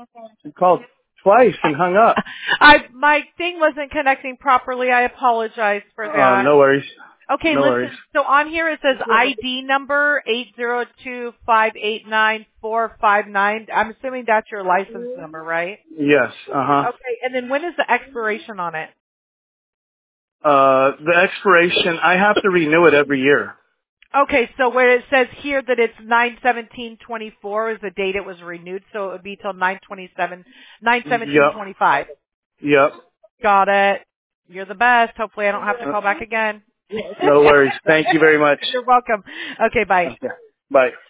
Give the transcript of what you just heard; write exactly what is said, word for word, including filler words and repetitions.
You called twice and hung up. I my thing wasn't connecting properly. I apologize for Uh, that. no worries. Okay, No listen. worries. So on here it says I D number eight zero two five eight nine four five nine. I'm assuming that's your license number, right? Yes. Uh-huh. Okay, and then when is the expiration on it? Uh, the expiration, I have to renew it every year. Okay, so where it says here that it's nine seventeen twenty four is the date it was renewed, so it would be till nine twenty seven nine seventeen Yep. twenty five. Yep. Got it. You're the best. Hopefully I don't have to call back again. No worries. Thank you very much. You're welcome. Okay, bye. Okay. Bye.